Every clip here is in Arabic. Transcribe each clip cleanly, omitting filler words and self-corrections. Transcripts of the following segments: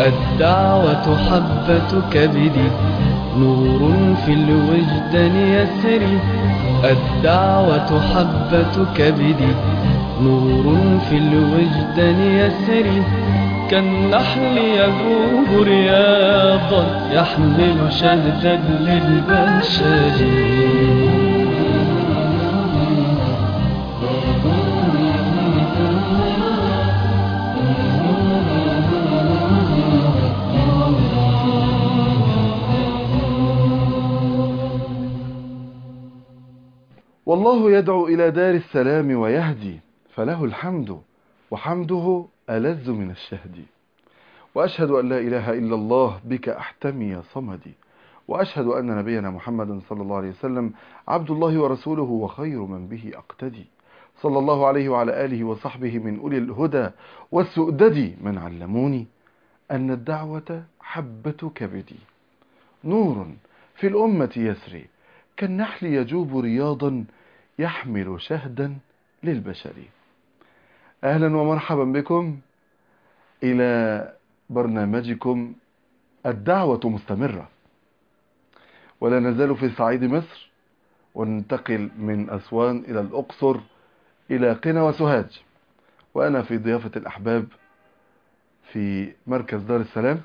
الدعوة حبة كبدي، نور في الوجدان يسري. الدعوة حبة كبدي، نور في الوجدان يسري. كالنحل يذوب رياضا، يحمل شهدا للبشر. والله يدعو إلى دار السلام ويهدي، فله الحمد وحمده ألذ من الشهد. وأشهد أن لا إله إلا الله بك أحتمي يا صمدي. وأشهد أن نبينا محمد صلى الله عليه وسلم عبد الله ورسوله وخير من به أقتدي. صلى الله عليه وعلى آله وصحبه من أولي الهدى والسؤدد، من علموني أن الدعوة حبة كبدي، نور في الأمة يسري. كالنحل يجوب رياضا، يحمل شهدا للبشر. أهلا ومرحبا بكم إلى برنامجكم الدعوة مستمرة، ولا نزال في صعيد مصر، وننتقل من أسوان إلى الأقصر إلى قنا وسوهاج، وأنا في ضيافة الأحباب في مركز دار السلام،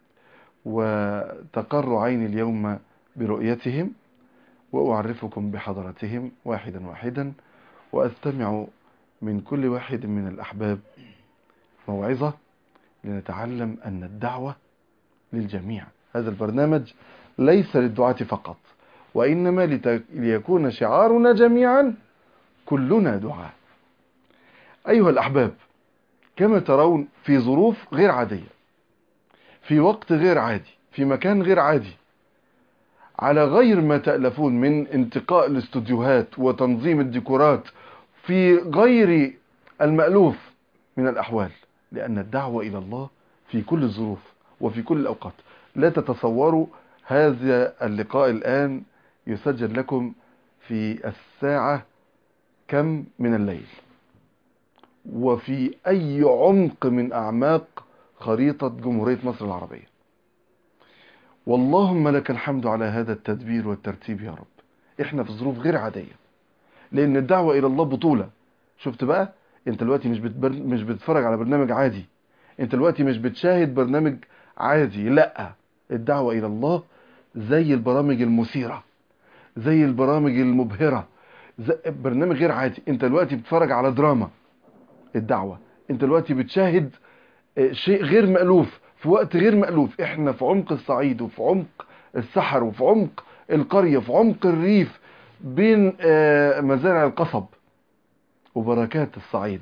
وتقر عيني اليوم برؤيتهم، وأعرفكم بحضرتهم واحدا واحدا، وأستمع من كل واحد من الأحباب موعظة لنتعلم أن الدعوة للجميع. هذا البرنامج ليس للدعاة فقط، وإنما ليكون شعارنا جميعا كلنا دعاة. أيها الأحباب، كما ترون في ظروف غير عادية، في وقت غير عادي، في مكان غير عادي، على غير ما تألفون من انتقاء الاستوديوهات وتنظيم الديكورات، في غير المألوف من الأحوال، لأن الدعوة إلى الله في كل الظروف وفي كل الأوقات. لا تتصوروا هذا اللقاء الآن يسجل لكم في الساعة كم من الليل، وفي أي عمق من أعماق خريطة جمهورية مصر العربية. واللهم لك الحمد على هذا التدبير والترتيب يا رب. احنا في ظروف غير عادية، لأن الدعوة إلى الله بطولة. شفت بقى، انت دلوقتي مش بتتفرج على برنامج عادي، انت دلوقتي مش بتشاهد برنامج عادي، لا، الدعوة إلى الله زي البرامج المثيرة، زي البرامج المبهرة، برنامج غير عادي. انت دلوقتي بتتفرج على دراما الدعوة، انت دلوقتي بتشاهد شيء غير مألوف في وقت غير مألوف. احنا في عمق الصعيد، وفي عمق الصحر، وفي عمق القرية، في عمق الريف، بين مزارع القصب وبركات الصعيد،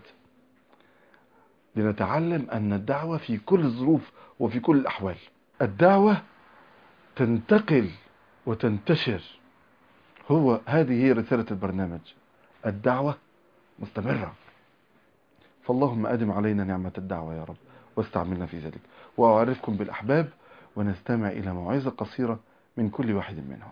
لنتعلم أن الدعوة في كل الظروف وفي كل الأحوال. الدعوة تنتقل وتنتشر، هذه هي رسالة البرنامج. الدعوة مستمرة، فاللهم أدم علينا نعمة الدعوة يا رب، واستعملنا في ذلك. وأعرفكم بالأحباب، ونستمع إلى موعظة قصيرة من كل واحد منهم.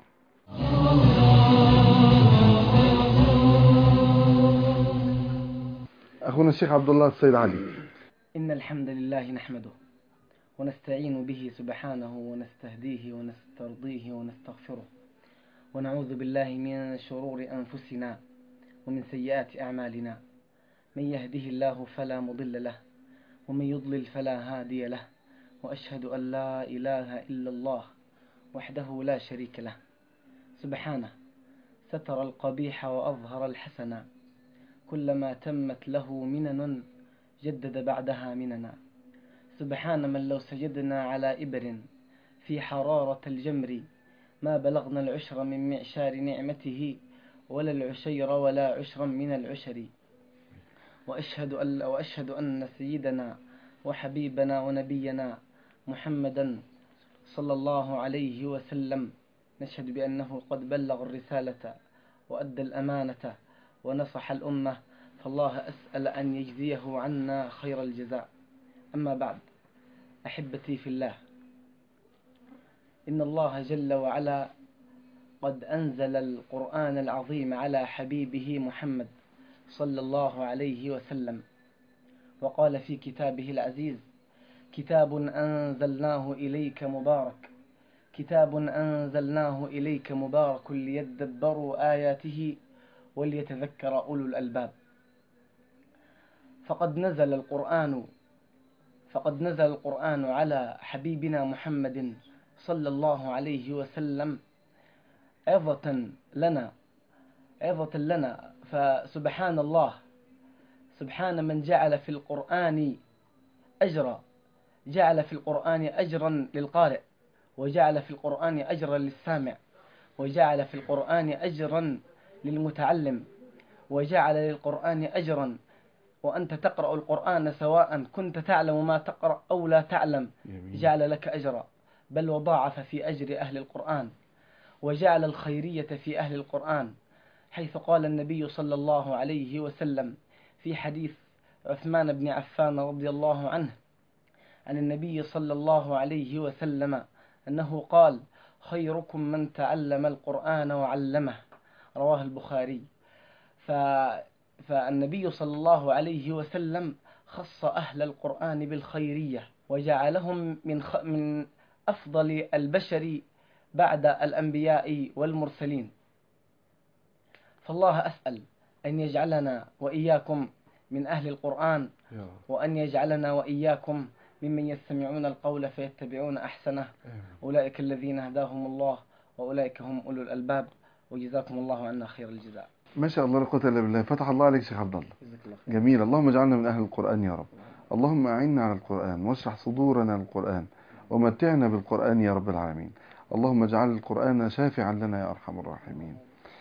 أخونا الشيخ عبد الله السيد علي. إن الحمد لله نحمده ونستعين به سبحانه، ونستهديه ونسترضيه ونستغفره، ونعوذ بالله من شرور أنفسنا ومن سيئات أعمالنا. من يهده الله فلا مضل له، ومن يضلل فلا هادي له. وأشهد أن لا إله إلا الله وحده لا شريك له، سبحانه ستر القبيح وأظهر الحسن. كلما تمت له منن جدد بعدها مننا. سبحان من لو سجدنا على إبر في حرارة الجمر ما بلغنا العشر من معشار نعمته، ولا العشير ولا عشرا من العشر. وأشهد أن سيدنا وحبيبنا ونبينا محمدا صلى الله عليه وسلم، نشهد بأنه قد بلغ الرسالة وأدى الأمانة ونصح الأمة، فالله أسأل أن يجزيه عنا خير الجزاء. أما بعد، أحبتي في الله، إن الله جل وعلا قد أنزل القرآن العظيم على حبيبه محمد صلى الله عليه وسلم، وقال في كتابه العزيز: كتاب أنزلناه إليك مبارك كتاب أنزلناه إليك مبارك ليدبروا آياته وليتذكر أولو الألباب. فقد نزل القرآن على حبيبنا محمد صلى الله عليه وسلم عظة لنا. فسبحان الله، سبحان من جعل في القرآن أجرا للقارئ، وجعل في القرآن أجرا للسامع، وجعل في القرآن أجرا للمتعلم، وجعل للقرآن أجرا وأنت تقرأ القرآن سواء كنت تعلم ما تقرأ أو لا تعلم، جعل لك أجرا، بل وضاعف في أجر أهل القرآن، وجعل الخيرية في أهل القرآن، حيث قال النبي صلى الله عليه وسلم في حديث عثمان بن عفان رضي الله عنه عن النبي صلى الله عليه وسلم أنه قال: خيركم من تعلم القرآن وعلمه، رواه البخاري. فالنبي صلى الله عليه وسلم خص أهل القرآن بالخيرية، وجعلهم من أفضل البشر بعد الأنبياء والمرسلين. فالله أسأل أن يجعلنا وإياكم من أهل القرآن، وأن يجعلنا وإياكم ممن يستمعون القول فيتبعون أحسنه. أولئك الذين هداهم الله وأولئك هم أولو الألباب، وجزاكم الله عنا خير الجزاء. ما شاء الله، لا قوة إلا بالله. فتح الله عليك شيخ عبد الله، جميل. اللهم اجعلنا من أهل القرآن يا رب. اللهم أعنا على القرآن، واشرح صدورنا للقرآن، ومتعنا بالقرآن يا رب العالمين. اللهم اجعل القرآن شافعا لنا يا أرحم الراحمين.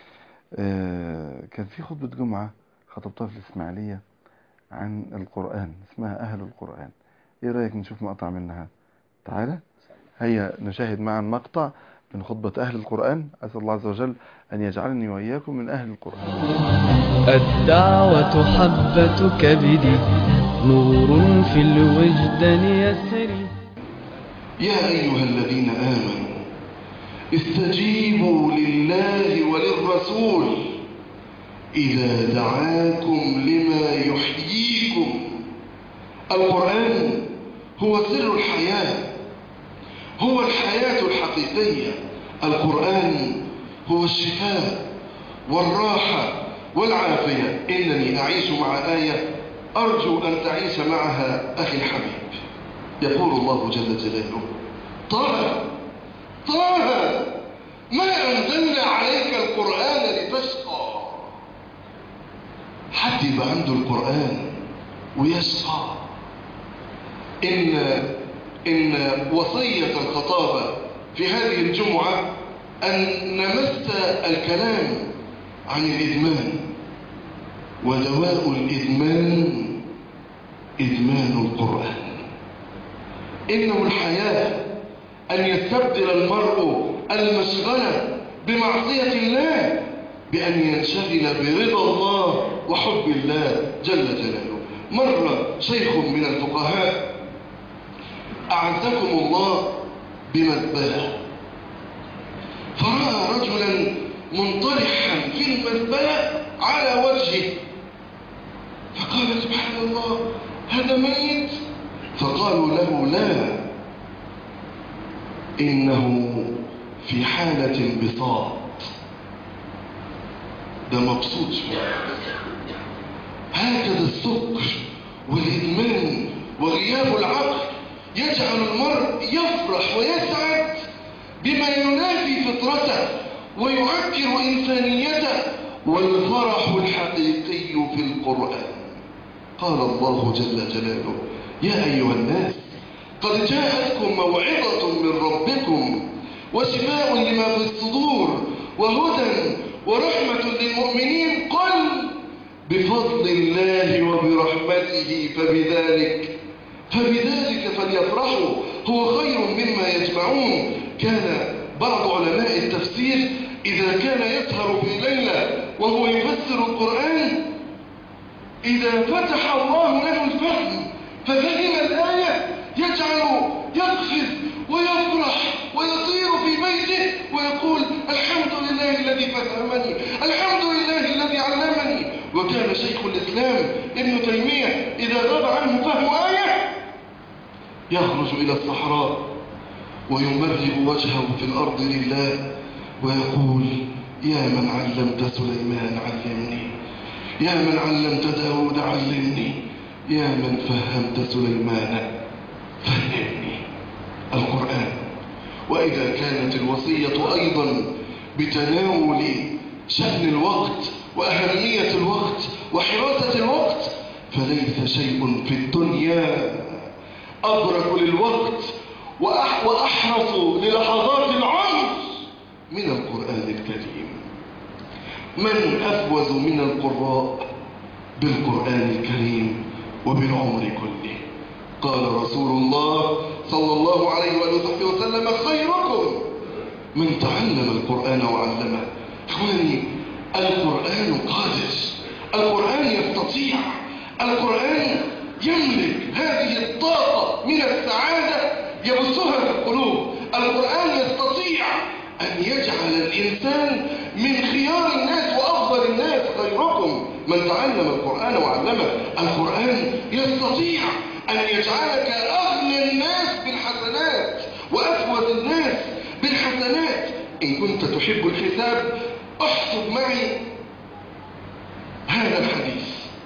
كان في خطبة جمعة خطبتها في الإسماعيلية عن القرآن، اسمها أهل القرآن. إيه رأيك نشوف مقطع منها؟ تعالى هيا نشاهد معا مقطع من خطبة أهل القرآن. أسأل الله عز وجل أن يجعلني وإياكم من أهل القرآن. الدعوة حبة كبدي، نور في الوجدان يسري. يا أيها الذين آمنوا استجيبوا لله وللرسول إذا دعاكم لما يحييكم. القرآن هو سر الحياة، هو الحياة الحقيقية. القرآن هو الشفاء والراحة والعافية. إنني أعيش مع آية أرجو أن تعيش معها أخي الحبيب. يقول الله جل جلاله: طه ما أنزلنا عليك القرآن لتشقى. حد يبقى عنده القرآن ويشقى. إن وصية الخطابة في هذه الجمعة أن نمس الكلام عن الإدمان، ودواء الإدمان إدمان القرآن. إنه الحياة أن يستبدل المرء المشغلة بمعصية الله بأن ينشغل برضا الله وحب الله جل جلاله. مر شيخ من الفقهاء أعزكم الله بمزبلة، فرأى رجلا منطرحا في المزبلة على وجهه، فقال: سبحان الله، هذا ميت؟ فقالوا له: لا، إنه في حالة انبساط، ده مبسوط شوية. هكذا السكر والإدمان وغياب العقل يجعل المرء يفرح ويسعد بما ينافي فطرته ويعكر إنسانيته. والفرح الحقيقي في القرآن. قال الله جل جلاله: يا أيها الناس قد جاءتكم موعظة من ربكم وشفاء لما في الصدور وهدى ورحمة للمؤمنين. قل بفضل الله وبرحمته فبذلك فليفرحوا هو خير مما يجمعون. كان بعض علماء التفسير إذا كان يسهر في ليلة وهو يفسر القرآن، إذا فتح الله له الفهم ففهم الآية يجعل يقفز ويفرح ويطير في بيته ويقول: الحمد لله الذي فهمني، الحمد لله الذي علمني. وكان شيخ الإسلام ابن تيمية إذا غاب عنه فهم آية يخرج إلى الصحراء ويمرغ وجهه في الأرض لله ويقول: يا من علمت سليمان علمني، يا من علمت داود علمني، يا من فهمت سليمان فهمني. القرآن. وإذا كانت الوصية أيضا بتناول شأن الوقت وأهمية الوقت وحراسة الوقت، فليس شيء في الدنيا أبرك للوقت وأحرص للحظات العمر من القرآن الكريم. من أفوز من القراء بالقرآن الكريم وبالعمر كله؟ قال رسول الله صلى الله عليه وآله وسلم: خيركم من تعلم القرآن وعلمه. إخواني، القرآن قادر، القرآن يستطيع، القرآن يملك هذه الطاقة من السعادة يبثها في القلوب. القرآن يستطيع أن يجعل الإنسان من خيار الناس وأفضل الناس. خيركم من تعلم القرآن وعلمه. القرآن يستطيع أن يجعلك أغنى الناس بالحسنات وأفوز الناس بالحسنات. إن كنت تحب الحساب احسب معي هذا الحديث.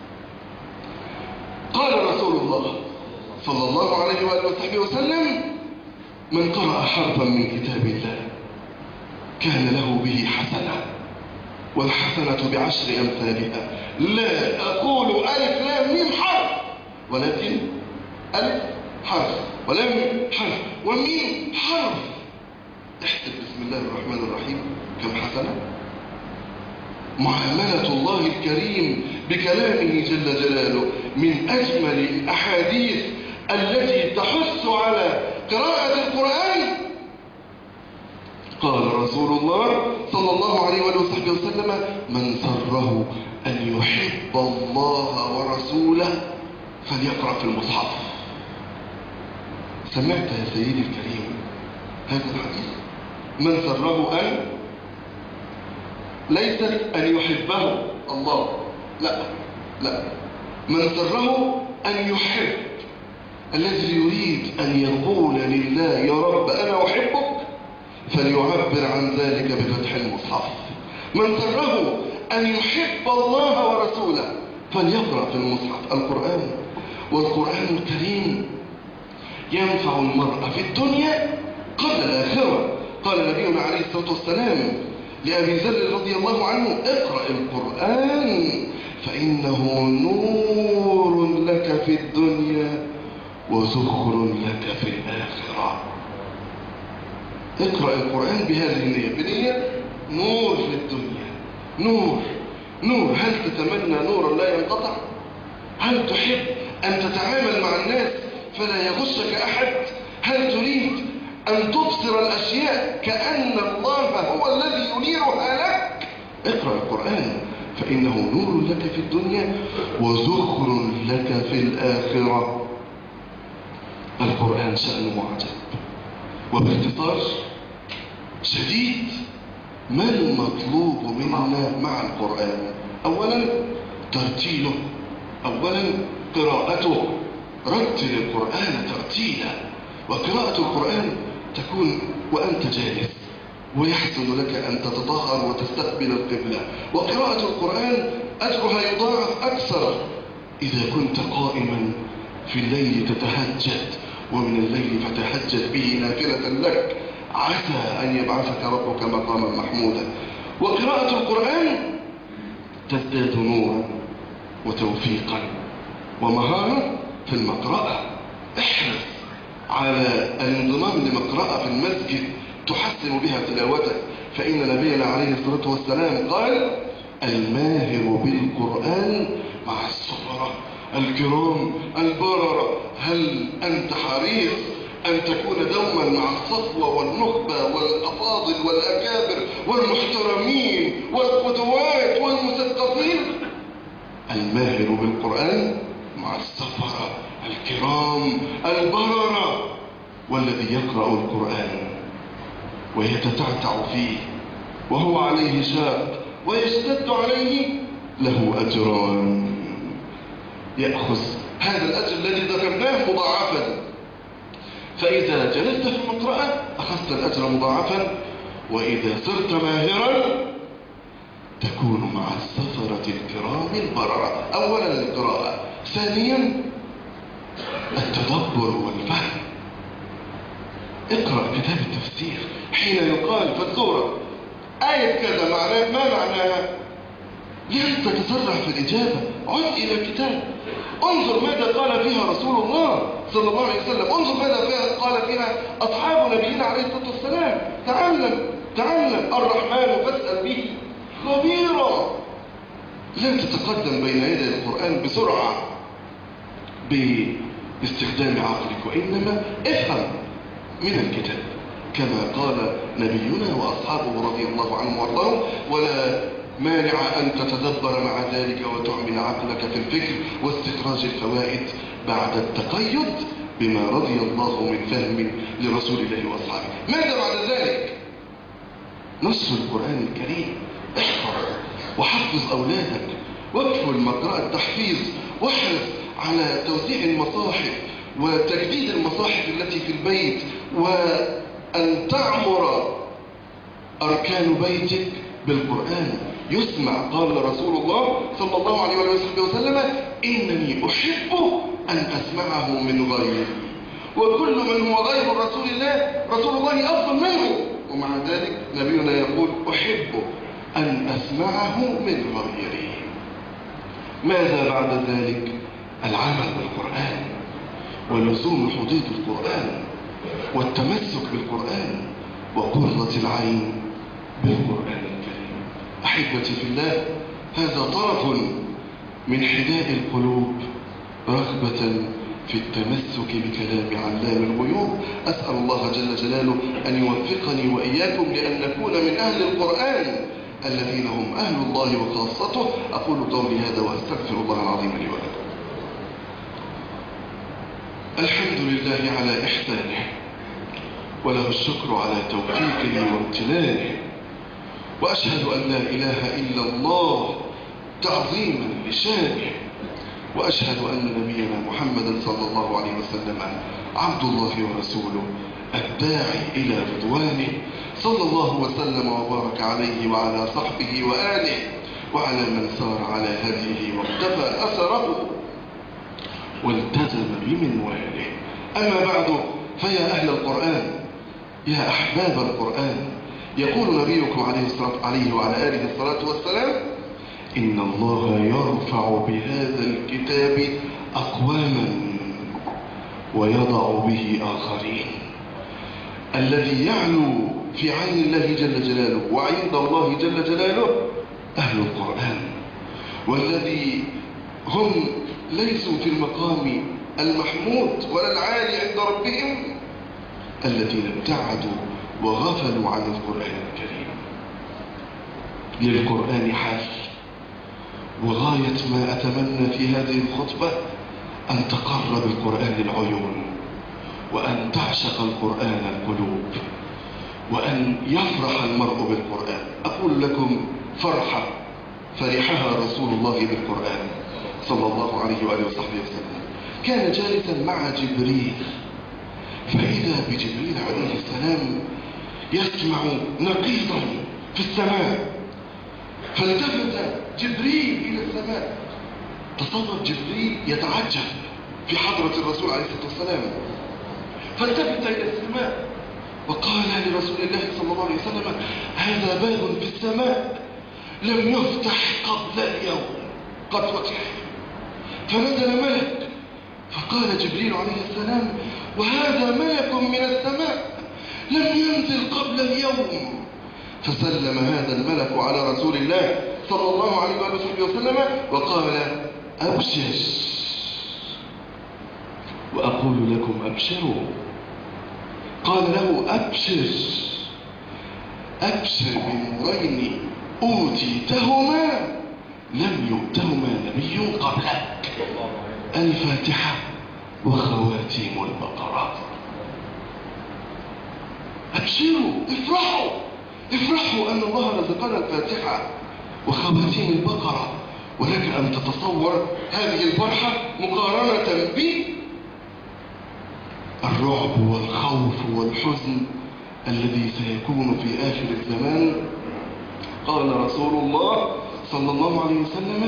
قال رسول الله صلى الله عليه وآله وصحبه وسلم: من قرأ حرفا من كتاب الله كان له به حسنة، والحسنة بعشر أمثالها. لا أقول ألف لام ميم حرف، ولكن ألف حرف ولام حرف وميم حرف. احسب بسم الله الرحمن الرحيم كم حسنة. معاملة الله الكريم بكلامه جل جلاله من أجمل الأحاديث التي تحث على قراءة القرآن. قال رسول الله صلى الله عليه وآله وسلم: من سره أن يحب الله ورسوله فليقرأ في المصحف. سمعت يا سيدي الكريم هذا الحديث؟ من سره أن، ليست أن يحبه الله، لا، من سره أن يحب، الذي يريد أن يقول لله: يا رب أنا أحبك، فليعبر عن ذلك بفتح المصحف. من سره أن يحب الله ورسوله فليقرأ في المصحف القرآن. والقرآن الكريم ينفع المرء في الدنيا قبل الآخرة. قال نبينا عليه الصلاة والسلام لأبي ذر رضي الله عنه: اقرأ القرآن فإنه نور لك في الدنيا وزخر لك في الآخرة. اقرأ القرآن بهذه النية، بنية نور في الدنيا، نور. هل تتمنى نورا لا ينقطع؟ هل تحب أن تتعامل مع الناس فلا يغشك أحد؟ هل تريد أن تبصر الأشياء كأن الله هو الذي ينيرها لك؟ اقرأ القرآن فإنه نور لك في الدنيا وزخر لك في الآخرة. القرآن شأنه عجب. وباختصار شديد، ما المطلوب منا مع القرآن؟ أولا ترتيله، أولا قراءته. رتل القرآن ترتيلا. وقراءة القرآن تكون وأنت جالس، ويحسن لك أن تتطهر وتستقبل القبلة. وقراءة القرآن أجرها يضاعف أكثر إذا كنت قائما في الليل تتهجد، ومن الليل فتهجد به نافلة لك، عسى أن يبعثك ربك مقاما محمودا. وقراءة القرآن تزداد نورا وتوفيقا ومهارة في المقرأة. احرص على الانضمام لمقرأة في المسجد تحسن بها تلاوتك، فإن نبينا عليه الصلاة والسلام قال: الماهر بالقرآن مع السفرة الكرام البررة. هل أنت حريص أن تكون دوما مع الصفوة والنخبة والأفاضل والأكابر والمحترمين والقدوات والمثقفين؟ الماهر بالقرآن مع السفرة الكرام البررة. والذي يقرأ القرآن ويتتعتع فيه وهو عليه شاق ويشتد عليه له أجران. يأخذ هذا الأجر الذي ذكرناه مضاعفا فإذا جلست في المقرأة أخذت الأجر مضاعفا، وإذا صرت ماهرا تكون مع السفرة الكرام البررة. أولا القراءة، ثانيا التدبر والفهم. اقرأ كتاب التفسير حين يقال في السورة آية كذا معناه ما معناها، لا تتسرع في الإجابة، عد إلى الكتاب، انظر ماذا قال فيها رسول الله صلى الله عليه وسلم، انظر ماذا قال فيها أصحاب نبينا عليه الصلاة والسلام. تعلم الرحمن فاسأل به خبيرا. لا تتقدم بين يدي القرآن بسرعة باستخدام عقلك، وإنما افهم من الكتاب كما قال نبينا وأصحابه رضي الله عنهم وارضاهم. ولا مانع أن تتدبر مع ذلك وتعمل عقلك في الفكر واستخراج الفوائد بعد التقيد بما رضي الله من فهم لرسول الله وأصحابه. ماذا بعد ذلك؟ نص القرآن الكريم. احفظ وحفظ أولادك، واكفل مقرأ التحفيظ، واحرص على توزيع المصاحف وتجديد المصاحف التي في البيت، وأن تعمر أركان بيتك بالقرآن. يسمع. قال رسول الله صلى الله عليه وسلم إنني أحب أن أسمعه من غيري، وكل من هو غير رسول الله أفضل منه، ومع ذلك نبينا يقول أحب أن أسمعه من غيري. ماذا بعد ذلك؟ العمل بالقرآن ولزوم حدود القرآن والتمسك بالقرآن وقرة العين بالقرآن الكريم. أحبتي في الله، هذا طرف من حداء القلوب رغبة في التمسك بكلام علام الغيوب. أسأل الله جل جلاله أن يوفقني وإياكم لأن نكون من أهل القرآن الذين هم أهل الله وخاصته. أقول قولي هذا وأستغفر الله العظيم لي ولكم. الحمد لله على إحسانه، وله الشكر على توفيقه وامتنانه، وأشهد أن لا إله إلا الله تعظيما لشانه، وأشهد أن نبينا محمدا صلى الله عليه وسلم عبد الله ورسوله الداعي إلى رضوانه، صلى الله وسلم وبارك عليه وعلى صحبه وآله وعلى من سار على هديه واقتفى أثره والتزم بمنواله. أما بعد، فيا أهل القرآن، يا أحباب القرآن، يقول نبيكم عليه وعلى آله الصلاة والسلام إن الله يرفع بهذا الكتاب أقواما ويضع به آخرين. الذي يعلو في عين الله جل جلاله وعند الله جل جلاله أهل القرآن، والذي هم ليسوا في المقام المحمود ولا العالي عند ربهم الذين ابتعدوا وغفلوا عن القرآن الكريم. للقرآن حال، وغاية ما أتمنى في هذه الخطبة أن تقر بالقرآن العيون، وأن تعشق القرآن القلوب، وأن يفرح المرء بالقرآن. أقول لكم فرحة فرحها رسول الله بالقرآن صلى الله عليه وآله وصحبه وسلم. كان جالسا مع جبريل، فإذا بجبريل عليه السلام يسمع نقيضا في السماء، فالتفت جبريل إلى السماء. تصور جبريل يتعجب في حضرة الرسول عليه الصلاة والسلام، فالتفت إلى السماء وقال لرسول الله صلى الله عليه وسلم هذا باب في السماء لم يفتح قبل اليوم، قد فتح. فنزل ملك فقال جبريل عليه السلام وهذا ملك من السماء لم ينزل قبل اليوم. فسلم هذا الملك على رسول الله صلى الله عليه وسلم وقال أبشر، وأقول لكم أبشروا. قال له أبشر، أبشر بنورين أوتيتهما لم يؤتهما نبي قبلك، الفاتحة وخواتيم البقرة. أبشروا، افرحوا أن الله رزقنا الفاتحة وخواتيم البقرة. ولك أن تتصور هذه الفرحة مقارنة الرعب والخوف والحزن الذي سيكون في آخر الزمان. قال رسول الله صلى الله عليه وسلم: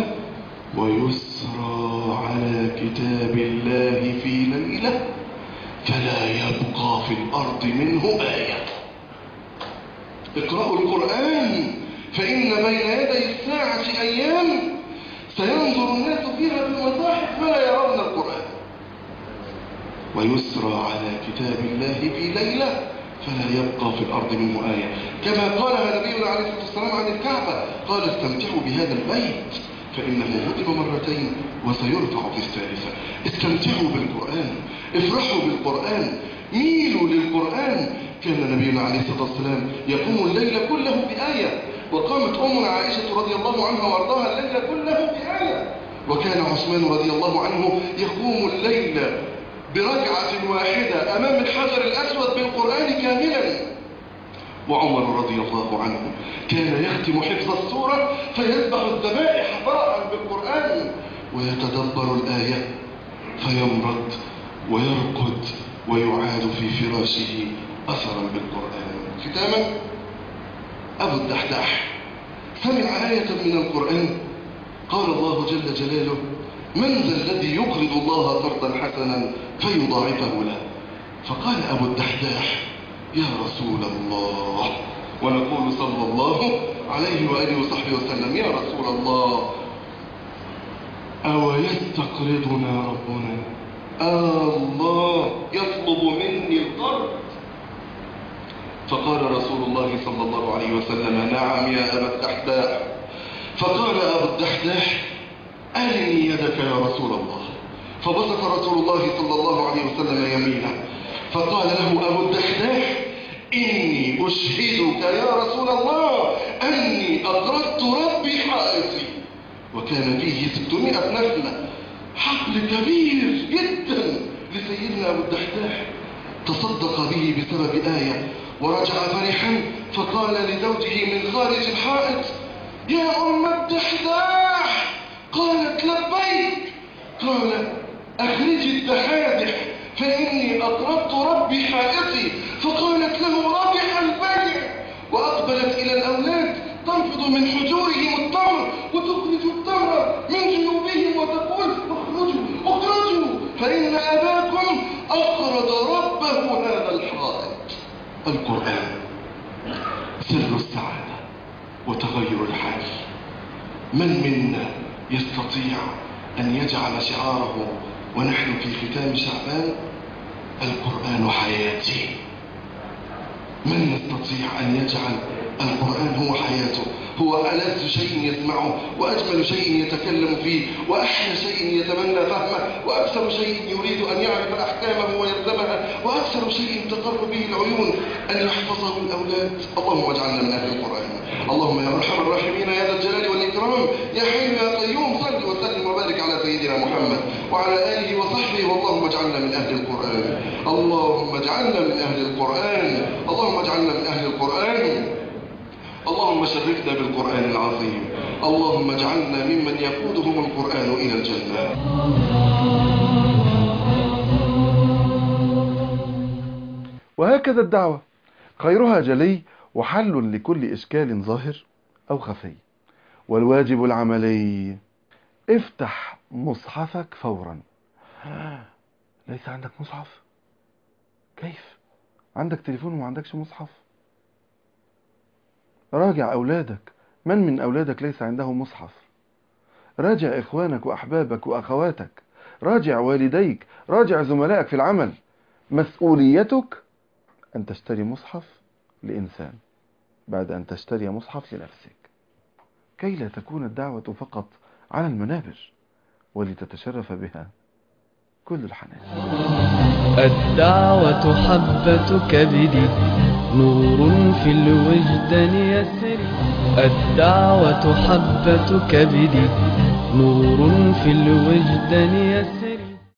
ويسرى على كتاب الله في ليلة فلا يبقى في الأرض منه آية. اقرأوا القرآن فإن بين يدي الساعة أيام سينظر الناس فيها بالمصاحف فلا يرون القرآن. ويسرى على كتاب الله في ليلة فلا يبقى في الأرض منه آية، كما قالها نبينا عليه الصلاة والسلام عن الكعبة، قال: استمتعوا بهذا البيت فإنه هدم مرتين وسيرفع في الثالثة. استمتعوا بالقرآن، افرحوا بالقرآن، ميلوا للقرآن. كان نبينا عليه الصلاة والسلام يقوم الليل كله بآية، وقامت أمنا عائشة رضي الله عنها وارضاها الليل كله بآية، وكان عثمان رضي الله عنه يقوم الليل بركعة واحدة أمام الحجر الأسود بالقرآن كاملا. وعمر رضي الله عنه كان يختم حفظ السورة فيذبح الذبائح فرحا بالقرآن ويتدبر الآية فيمرض ويرقد ويعاد في فراشه أثرا بالقرآن. ختاما، أبو الدحداح سمع آية من القرآن قال الله جل جلاله: من ذا الذي يقرض الله قرضا حسنا فيضاعفه له؟ فقال أبو الدحداح: يا رسول الله. ونقول صلى الله عليه وآله وصحبه وسلم: يا رسول الله، أو يستقرضنا ربنا؟ الله يطلب مني القرض؟ فقال رسول الله صلى الله عليه وسلم: نعم يا أبا الدحداح. فقال أبو الدحداح: أرني يدك يا رسول الله. فبسط رسول الله صلى الله عليه وسلم يمينه فقال له أبو الدحداح: إني أشهدك يا رسول الله أني أقرضت ربي حائطي. وكان فيه 600 نخلة، حقل كبير جدا لسيدنا أبو الدحداح، تصدق به بسبب آية ورجع فرحا فقال لزوجه من خارج الحائط: يا أم الدحداح. قالت: لبيك. قال: أخرجي الدحادح فإني أقرضت ربي حائطي. فقالت له: ربح البيع. وأقبلت إلى الأولاد تنفض من حجورهم التمر وتخرج التمر من جنوبهم وتقول: اخرجوا اخرجوا فإن أباكم أقرض ربه هذا الحائط. القرآن سر السعادة وتغير الحال. من منا يستطيع أن يجعل شعاره ونحن في ختام شعبان: القرآن حياتي؟ من يستطيع أن يجعل القرآن هو حياته، هو ألذ شيء يسمعه وأجمل شيء يتكلم فيه وأحلى شيء يتمنى فهمه وأكثر شيء يريد أن يعرف أحكامه ويلزمها وأكثر شيء تقر به العيون أن يحفظه الأولاد؟ اللهم اجعلنا من أهل القرآن. اللهم يا أرحم الراحمين يا ذا الجلال والإكرام يا حي يا قيوم صل وسلم وبارك على سيدنا محمد وعلى آله وصحبه. واللهم اجعلنا من أهل القرآن. اللهم اجعلنا من أهل القرآن. اللهم اجعلنا من أهل القرآن. اللهم شرفنا بالقرآن العظيم. اللهم اجعلنا ممن يقودهم القرآن إلى الجنة. وهكذا الدعوة خيرها جلي وحل لكل إشكال ظاهر أو خفي. والواجب العملي: افتح مصحفك فورا. ليس عندك مصحف؟ كيف؟ عندك تليفون وما عندكش مصحف؟ راجع أولادك، من أولادك ليس عنده مصحف؟ راجع إخوانك وأحبابك وأخواتك، راجع والديك، راجع زملائك في العمل. مسؤوليتك أن تشتري مصحف لإنسان بعد أن تشتري مصحف لنفسك، كي لا تكون الدعوة فقط على المنابر ولتتشرف بها كل الحنان. الدعوة حبة كبد، نور في الوجدان يسري. الدعوة حبة كبد، نور في الوجدان يسري.